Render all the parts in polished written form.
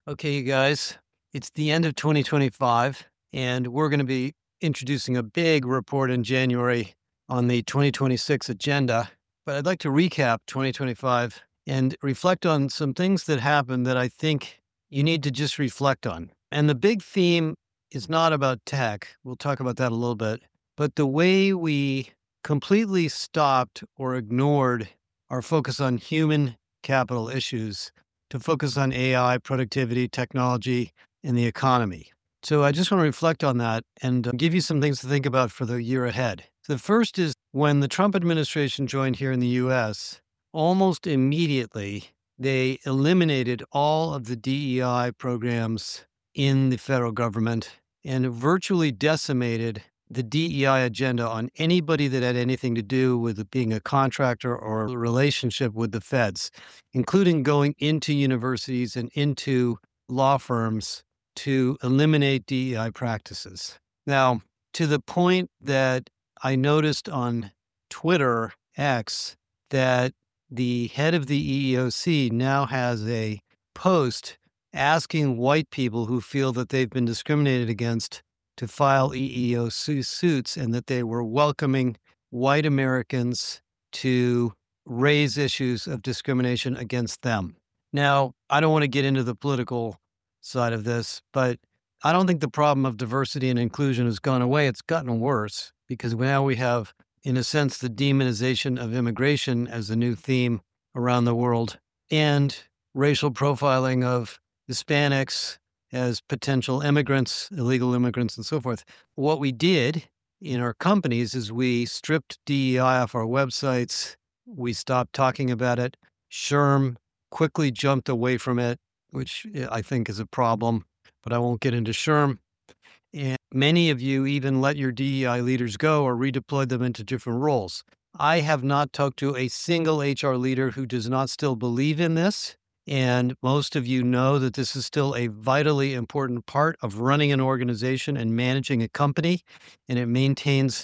Okay, you guys, it's the end of 2025, and we're going to be introducing a big report in January on the 2026 agenda. But I'd like to recap 2025 and reflect on some things that happened that I think you need to just reflect on. And the big theme is not about tech. We'll talk about that a little bit, but the way we completely stopped or ignored our focus on human capital issues to focus on AI, productivity, technology, and the economy. So I just want to reflect on that and give you some things to think about for the year ahead. So the first is when the Trump administration joined here in the US, almost immediately they eliminated all of the DEI programs in the federal government and virtually decimated the DEI agenda on anybody that had anything to do with being a contractor or a relationship with the feds, including going into universities and into law firms to eliminate DEI practices. Now, to the point that I noticed on Twitter X that the head of the EEOC now has a post asking white people who feel that they've been discriminated against to file EEOC suits and that they were welcoming white Americans to raise issues of discrimination against them. Now, I don't want to get into the political side of this, but I don't think the problem of diversity and inclusion has gone away. It's gotten worse because now we have, in a sense, the demonization of immigration as a new theme around the world and racial profiling of Hispanics as potential immigrants, illegal immigrants, and so forth. What we did in our companies is we stripped DEI off our websites. We stopped talking about it. SHRM quickly jumped away from it, which I think is a problem, but I won't get into SHRM. And many of you even let your DEI leaders go or redeployed them into different roles. I have not talked to a single HR leader who does not still believe in this. And most of you know that this is still a vitally important part of running an organization and managing a company. And it maintains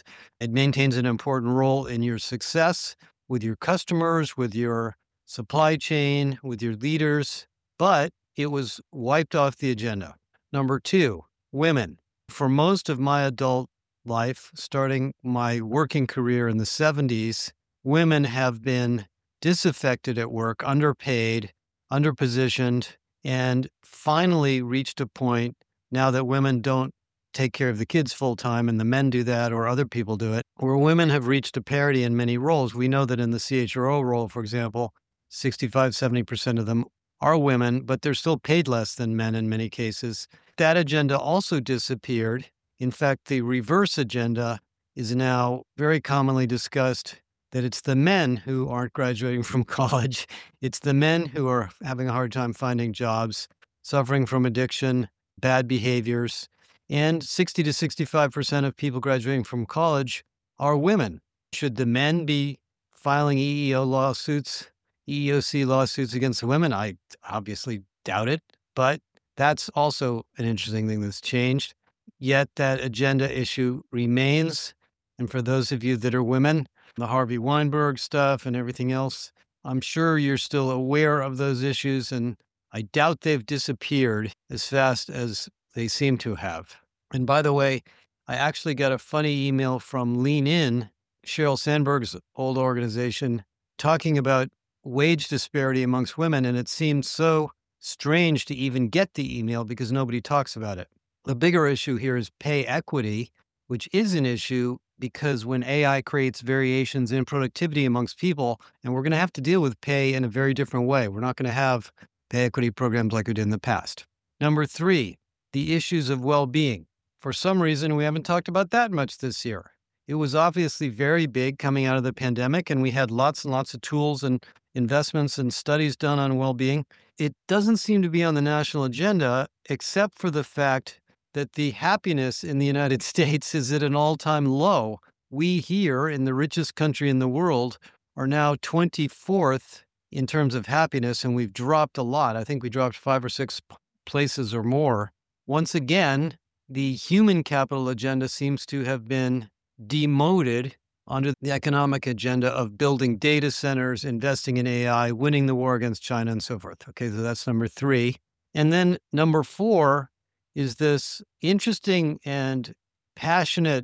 an important role in your success with your customers, with your supply chain, with your leaders. But it was wiped off the agenda. Number two, women. For most of my adult life, starting my working career in the 70s, women have been disaffected at work, underpaid, underpositioned, and finally reached a point now that women don't take care of the kids full time and the men do that or other people do it, where women have reached a parity in many roles. We know that in the CHRO role, for example, 65, 70% of them are women, but they're still paid less than men in many cases. That agenda also disappeared. In fact, the reverse agenda is now very commonly discussed that it's the men who aren't graduating from college. It's the men who are having a hard time finding jobs, suffering from addiction, bad behaviors. And 60 to 65% of people graduating from college are women. Should the men be filing EEOC lawsuits against the women? I obviously doubt it, but that's also an interesting thing that's changed. Yet that agenda issue remains. And for those of you that are women, the Harvey Weinberg stuff and everything else, I'm sure you're still aware of those issues, and I doubt they've disappeared as fast as they seem to have. And by the way, I actually got a funny email from Lean In, Sheryl Sandberg's old organization, talking about wage disparity amongst women, and it seemed so strange to even get the email because nobody talks about it. The bigger issue here is pay equity, which is an issue because when AI creates variations in productivity amongst people, and we're going to have to deal with pay in a very different way. We're not going to have pay equity programs like we did in the past. Number three, the issues of well-being. For some reason, we haven't talked about that much this year. It was obviously very big coming out of the pandemic, and we had lots and lots of tools and investments and studies done on well-being. It doesn't seem to be on the national agenda, except for the fact that the happiness in the United States is at an all-time low. We here in the richest country in the world are now 24th in terms of happiness, and we've dropped a lot. I think we dropped 5 or 6 places or more. Once again, the human capital agenda seems to have been demoted under the economic agenda of building data centers, investing in AI, winning the war against China, and so forth. Okay, so that's number three. And then number four is this interesting and passionate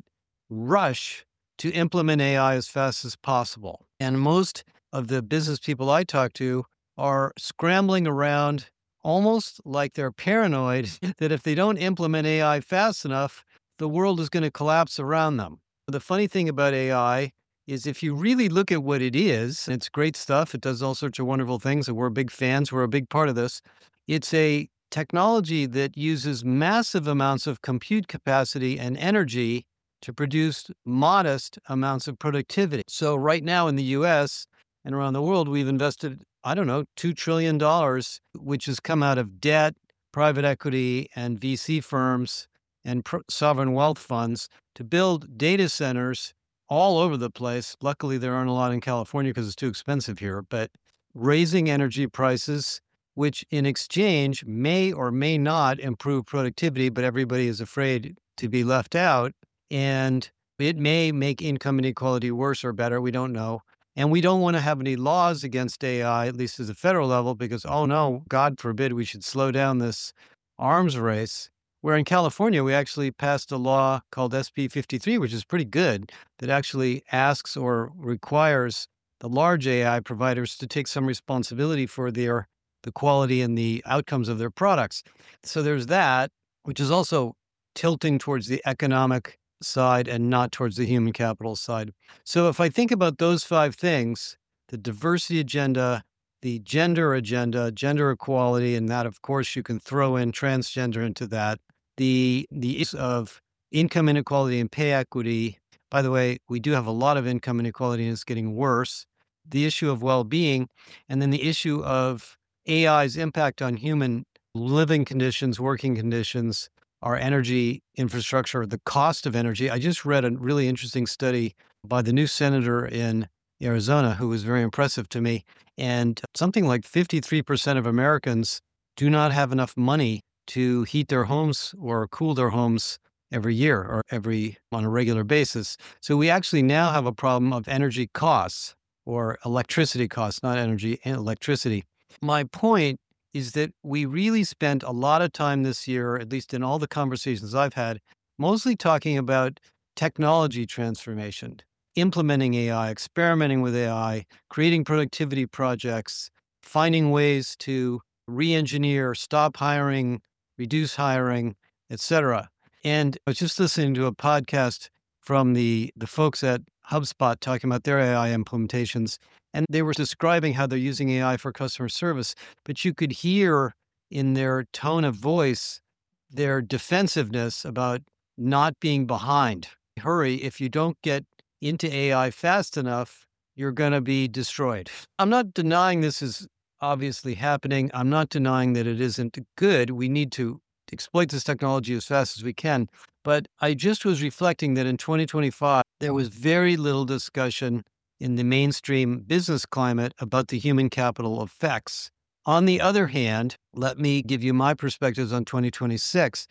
rush to implement AI as fast as possible. And most of the business people I talk to are scrambling around almost like they're paranoid that if they don't implement AI fast enough, the world is going to collapse around them. The funny thing about AI is if you really look at what it is, it's great stuff. It does all sorts of wonderful things, and we're big fans. We're a big part of this. It's a technology that uses massive amounts of compute capacity and energy to produce modest amounts of productivity. So right now in the US and around the world, we've invested, I don't know, $2 trillion, which has come out of debt, private equity, and VC firms and sovereign wealth funds to build data centers all over the place. Luckily, there aren't a lot in California because it's too expensive here, but raising energy prices, which in exchange may or may not improve productivity, but everybody is afraid to be left out. And it may make income inequality worse or better. We don't know. And we don't want to have any laws against AI, at least at the federal level, because, oh no, God forbid we should slow down this arms race. Where in California, we actually passed a law called SB 53, which is pretty good, that actually asks or requires the large AI providers to take some responsibility for the quality and the outcomes of their products. So there's that, which is also tilting towards the economic side and not towards the human capital side. So if I think about those five things, the diversity agenda, the gender agenda, gender equality, and that, of course, you can throw in transgender into that, the issue of income inequality and pay equity. By the way, we do have a lot of income inequality and it's getting worse. The issue of well-being, and then the issue of AI's impact on human living conditions, working conditions, our energy infrastructure, the cost of energy. I just read a really interesting study by the new senator in Arizona who was very impressive to me. And something like 53% of Americans do not have enough money to heat their homes or cool their homes every year or on a regular basis. So we actually now have a problem of energy costs or electricity costs, not energy, electricity. My point is that we really spent a lot of time this year, at least in all the conversations I've had, mostly talking about technology transformation, implementing AI, experimenting with AI, creating productivity projects, finding ways to re-engineer, stop hiring, reduce hiring, etc. And I was just listening to a podcast from the folks at HubSpot talking about their AI implementations. And they were describing how they're using AI for customer service, but you could hear in their tone of voice their defensiveness about not being behind. Hurry, if you don't get into AI fast enough, you're going to be destroyed. I'm not denying this is obviously happening. I'm not denying that it isn't good. We need to exploit this technology as fast as we can. But I just was reflecting that in 2025, there was very little discussion in the mainstream business climate about the human capital effects. On the other hand, let me give you my perspectives on 2026.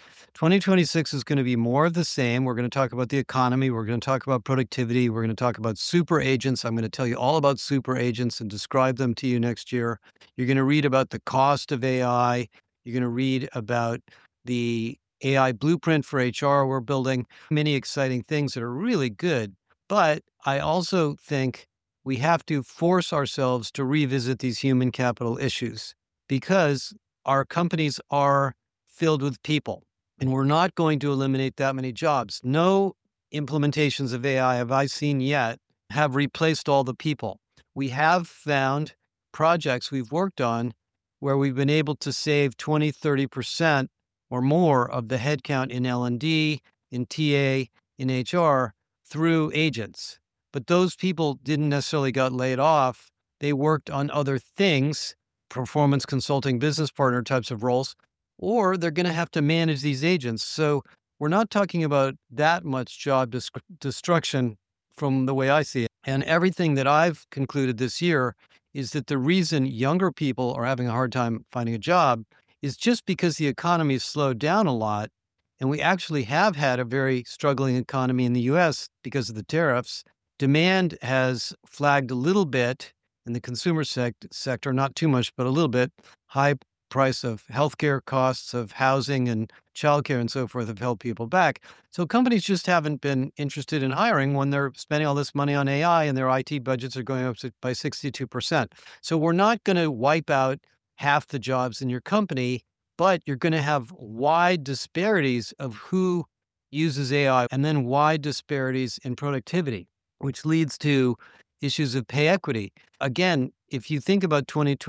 2026 is going to be more of the same. We're going to talk about the economy. We're going to talk about productivity. We're going to talk about super agents. I'm going to tell you all about super agents and describe them to you next year. You're going to read about the cost of AI. You're going to read about the AI blueprint for HR we're building, many exciting things that are really good. But I also think we have to force ourselves to revisit these human capital issues because our companies are filled with people and we're not going to eliminate that many jobs. No implementations of AI have I seen yet have replaced all the people. We have found projects we've worked on where we've been able to save 20, 30% or more of the headcount in L&D, in TA, in HR through agents. But those people didn't necessarily got laid off. They worked on other things, performance consulting, business partner types of roles, or they're going to have to manage these agents. So we're not talking about that much job destruction from the way I see it. And everything that I've concluded this year is that the reason younger people are having a hard time finding a job is just because the economy has slowed down a lot. And we actually have had a very struggling economy in the US because of the tariffs. Demand has flagged a little bit in the consumer sector, not too much, but a little bit. High price of healthcare costs, of housing and childcare and so forth have held people back. So companies just haven't been interested in hiring when they're spending all this money on AI and their IT budgets are going up by 62%. So we're not going to wipe out half the jobs in your company, but you're going to have wide disparities of who uses AI and then wide disparities in productivity, which leads to issues of pay equity. Again, if you think about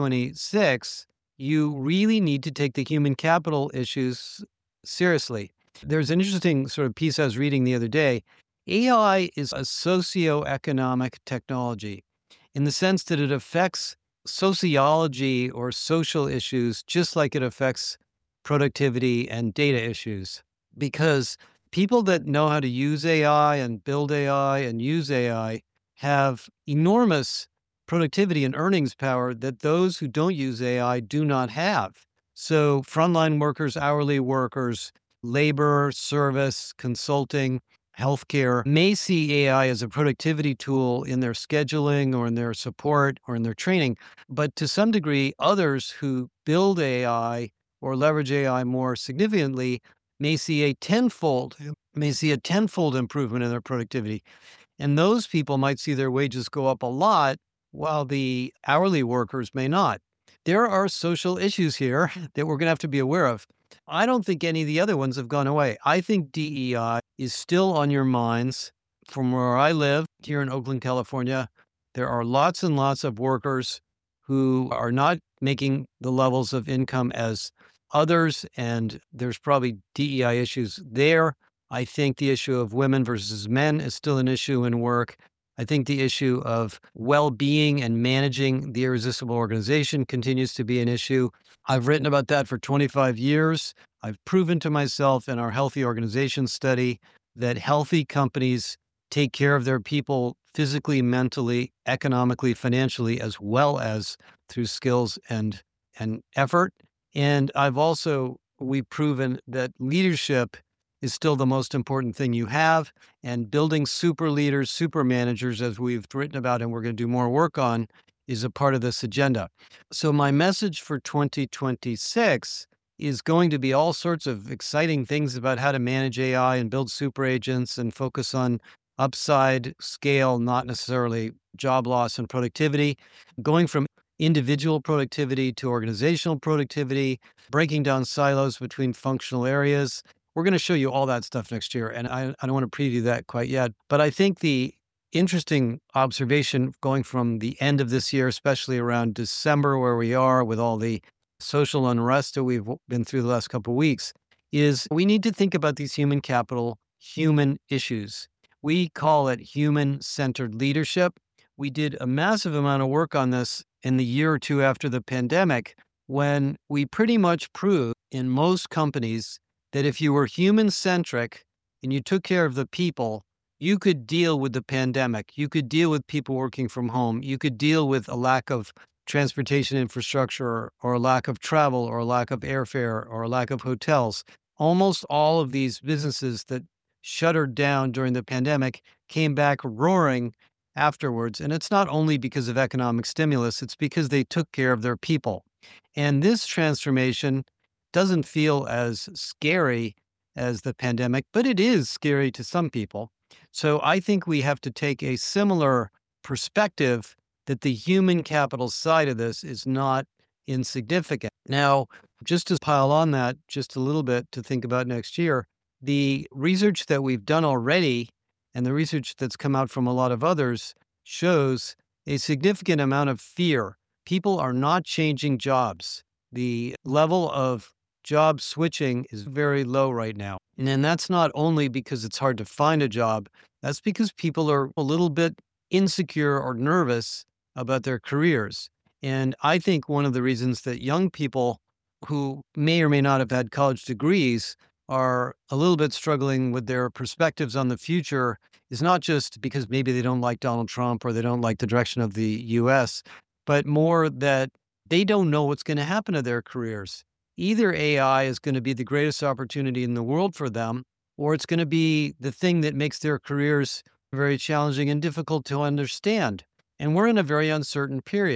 2026, you really need to take the human capital issues seriously. There's an interesting sort of piece I was reading the other day. AI is a socioeconomic technology in the sense that it affects sociology or social issues just like it affects productivity and data issues. Because people that know how to use AI and build AI and use AI have enormous productivity and earnings power that those who don't use AI do not have. So frontline workers, hourly workers, labor, service, consulting, healthcare may see AI as a productivity tool in their scheduling or in their support or in their training. But to some degree, others who build AI or leverage AI more significantly may see a tenfold improvement in their productivity. And those people might see their wages go up a lot, while the hourly workers may not. There are social issues here that we're going to have to be aware of. I don't think any of the other ones have gone away. I think DEI is still on your minds. From where I live here in Oakland, California, there are lots and lots of workers who are not making the levels of income as others, and there's probably DEI issues there. I think the issue of women versus men is still an issue in work. I think the issue of well-being and managing the irresistible organization continues to be an issue. I've written about that for 25 years. I've proven to myself in our healthy organization study that healthy companies take care of their people physically, mentally, economically, financially, as well as through skills and effort. And we've proven that leadership is still the most important thing you have. And building super leaders, super managers, as we've written about and we're going to do more work on, is a part of this agenda. So my message for 2026 is going to be all sorts of exciting things about how to manage AI and build super agents and focus on upside scale, not necessarily job loss and productivity, going from individual productivity to organizational productivity, breaking down silos between functional areas. We're going to show you all that stuff next year, and I don't want to preview that quite yet. But I think the interesting observation going from the end of this year, especially around December, where we are with all the social unrest that we've been through the last couple of weeks, is we need to think about these human capital, human issues. We call it human-centered leadership. We did a massive amount of work on this in the year or two after the pandemic, when we pretty much proved in most companies that if you were human-centric and you took care of the people, you could deal with the pandemic. You could deal with people working from home. You could deal with a lack of transportation infrastructure or a lack of travel or a lack of airfare or a lack of hotels. Almost all of these businesses that shuttered down during the pandemic came back roaring afterwards. And it's not only because of economic stimulus, it's because they took care of their people. And this transformation doesn't feel as scary as the pandemic, but it is scary to some people. So I think we have to take a similar perspective that the human capital side of this is not insignificant. Now, just to pile on that just a little bit to think about next year, the research that we've done already and the research that's come out from a lot of others shows a significant amount of fear. People are not changing jobs. The level of job switching is very low right now. And then that's not only because it's hard to find a job, that's because people are a little bit insecure or nervous about their careers. And I think one of the reasons that young people who may or may not have had college degrees are a little bit struggling with their perspectives on the future is not just because maybe they don't like Donald Trump or they don't like the direction of the US, but more that they don't know what's going to happen to their careers. Either AI is going to be the greatest opportunity in the world for them, or it's going to be the thing that makes their careers very challenging and difficult to understand. And we're in a very uncertain period.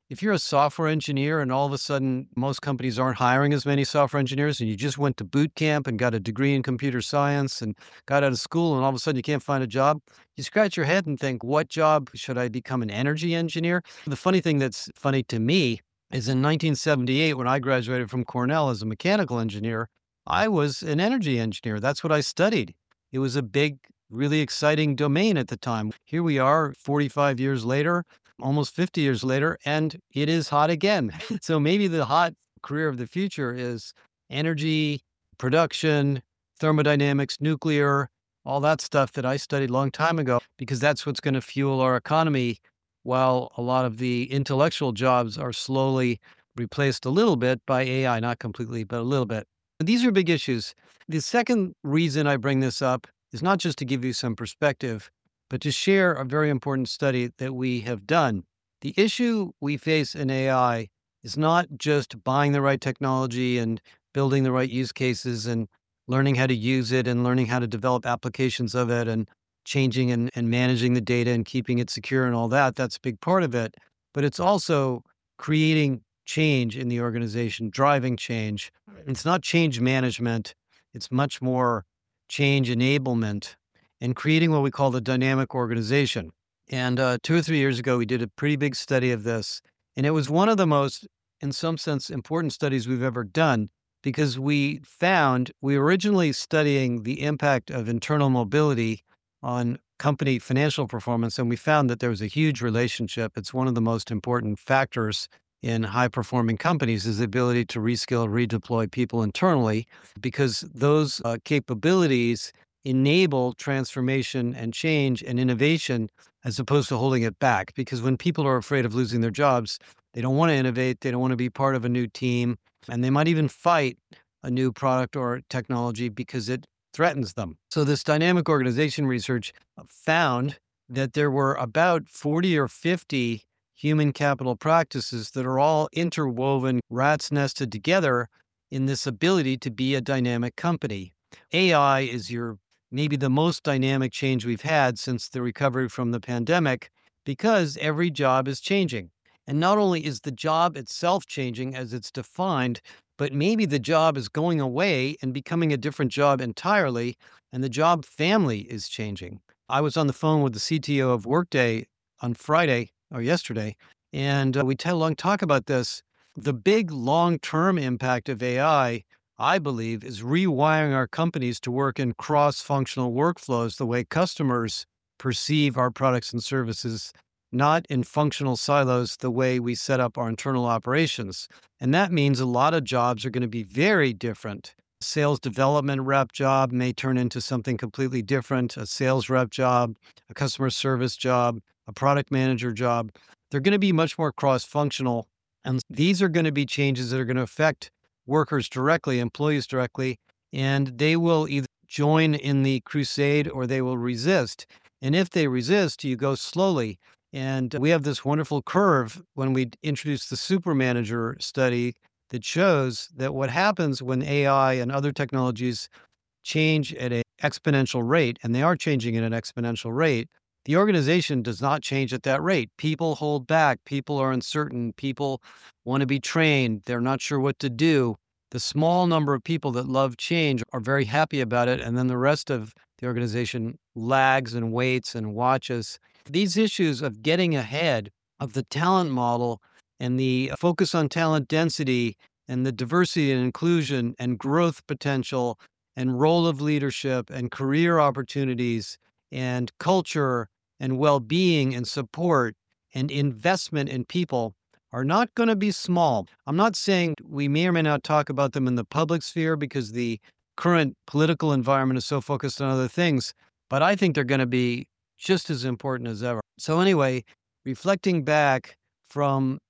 if you're a software engineer and all of a sudden most companies aren't hiring as many software engineers and you just went to boot camp and got a degree in computer science and got out of school and all of a sudden you can't find a job, you scratch your head and think, what job should I become an energy engineer? The funny thing that's funny to me is in 1978, when I graduated from Cornell as a mechanical engineer, I was an energy engineer. That's what I studied. It was a big, really exciting domain at the time. Here we are 45 years later, almost 50 years later, and it is hot again. So maybe the hot career of the future is energy, production, thermodynamics, nuclear, all that stuff that I studied a long time ago, because that's what's going to fuel our economy while a lot of the intellectual jobs are slowly replaced a little bit by AI, not completely, but a little bit. These are big issues. The second reason I bring this up is not just to give you some perspective, but to share a very important study that we have done. The issue we face in AI is not just buying the right technology and building the right use cases and learning how to use it and learning how to develop applications of it and changing and managing the data and keeping it secure and all that. That's a big part of it. But it's also creating change in the organization, driving change. It's not change management, it's much more change enablement and creating what we call the dynamic organization. And 2 or 3 years ago, we did a pretty big study of this. And it was one of the most, in some sense, important studies we've ever done because we found we were originally studying the impact of internal mobility on company financial performance. And we found that there was a huge relationship. It's one of the most important factors in high performing companies is the ability to reskill, redeploy people internally, because those capabilities enable transformation and change and innovation as opposed to holding it back. Because when people are afraid of losing their jobs, they don't want to innovate, they don't want to be part of a new team, and they might even fight a new product or technology because it threatens them. So this dynamic organization research found that there were about 40 or 50 human capital practices that are all interwoven, rats nested together in this ability to be a dynamic company. AI is maybe the most dynamic change we've had since the recovery from the pandemic because every job is changing. And not only is the job itself changing as it's defined, but maybe the job is going away and becoming a different job entirely, and the job family is changing. I was on the phone with the CTO of Workday on Friday or yesterday, and we had a long talk about this. The big long-term impact of AI, I believe, is rewiring our companies to work in cross-functional workflows the way customers perceive our products and services, not in functional silos the way we set up our internal operations. And that means a lot of jobs are going to be very different. A sales development rep job may turn into something completely different, a sales rep job, a customer service job, a product manager job. They're going to be much more cross-functional. And these are going to be changes that are going to affect workers directly, employees directly, and they will either join in the crusade or they will resist. And if they resist, you go slowly. And we have this wonderful curve when we introduced the super manager study that shows that what happens when AI and other technologies change at an exponential rate, and they are changing at an exponential rate, the organization does not change at that rate. People hold back. People are uncertain. People want to be trained. They're not sure what to do. The small number of people that love change are very happy about it. And then the rest of the organization lags and waits and watches. These issues of getting ahead of the talent model and the focus on talent density and the diversity and inclusion and growth potential and role of leadership and career opportunities and culture and well-being and support and investment in people are not going to be small. I'm not saying we may or may not talk about them in the public sphere because the current political environment is so focused on other things, but I think they're going to be just as important as ever. So anyway, reflecting back from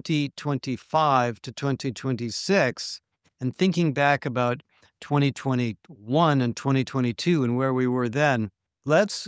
2025 to 2026 and thinking back about 2021 and 2022 and where we were then, let's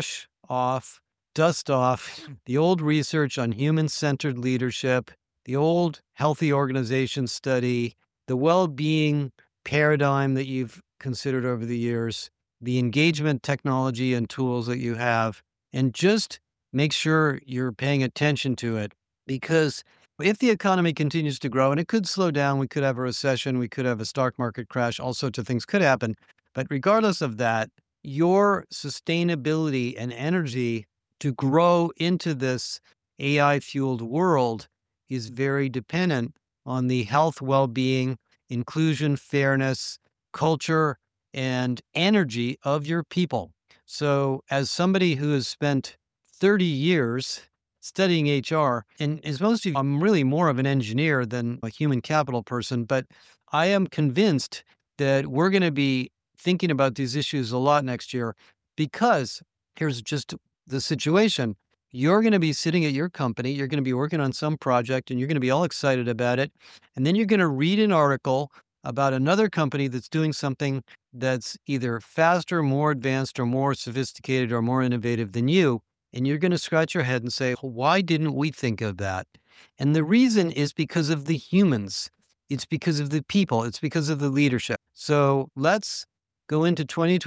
dust off the old research on human-centered leadership, the old healthy organization study, the well-being paradigm that you've considered over the years, the engagement technology and tools that you have, and just make sure you're paying attention to it. Because If the economy continues to grow, and it could slow down, we could have a recession, we could have a stock market crash, all sorts of things could happen. But regardless of that, your sustainability and energy to grow into this AI fueled world is very dependent on the health, well being, inclusion, fairness, culture, and energy of your people. So, as somebody who has spent 30 years studying HR, and as most of you, I'm really more of an engineer than a human capital person, but I am convinced that we're going to be thinking about these issues a lot next year because here's just the situation. You're going to be sitting at your company, you're going to be working on some project, and you're going to be all excited about it. And then you're going to read an article about another company that's doing something that's either faster, more advanced, or more sophisticated, or more innovative than you. And you're going to scratch your head and say, why didn't we think of that? And the reason is because of the humans. It's because of the people. It's because of the leadership. So let's go into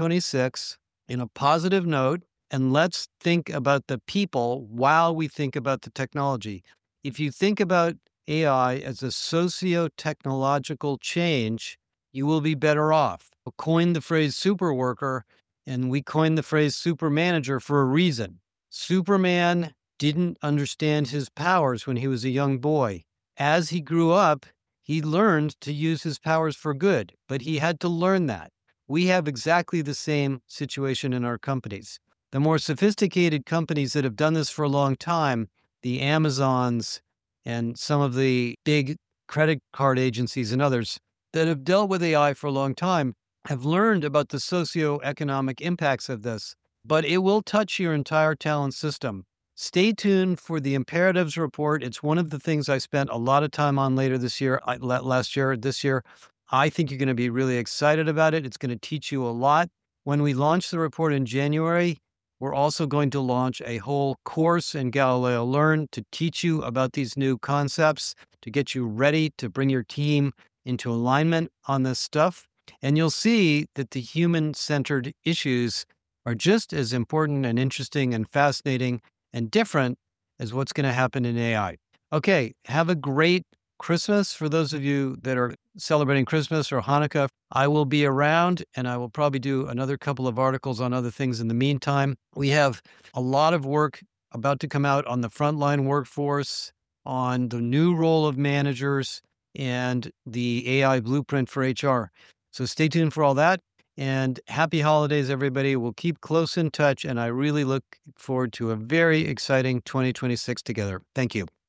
2026 in a positive note, and let's think about the people while we think about the technology. If you think about AI as a socio-technological change, you will be better off. We coined the phrase super worker, and we coined the phrase super manager for a reason. Superman didn't understand his powers when he was a young boy. As he grew up, he learned to use his powers for good, but he had to learn that. We have exactly the same situation in our companies. The more sophisticated companies that have done this for a long time, the Amazons and some of the big credit card agencies and others that have dealt with AI for a long time, have learned about the socioeconomic impacts of this, but it will touch your entire talent system. Stay tuned for the imperatives report. It's one of the things I spent a lot of time on later this year, this year. I think you're going to be really excited about it. It's going to teach you a lot. When we launch the report in January, we're also going to launch a whole course in Galileo Learn to teach you about these new concepts, to get you ready to bring your team into alignment on this stuff. And you'll see that the human-centered issues are just as important and interesting and fascinating and different as what's going to happen in AI. Okay, have a great Christmas for those of you that are celebrating Christmas or Hanukkah. I will be around, and I will probably do another couple of articles on other things in the meantime. We have a lot of work about to come out on the frontline workforce, on the new role of managers, and the AI blueprint for HR. So stay tuned for all that. And happy holidays, everybody. We'll keep close in touch, and I really look forward to a very exciting 2026 together. Thank you.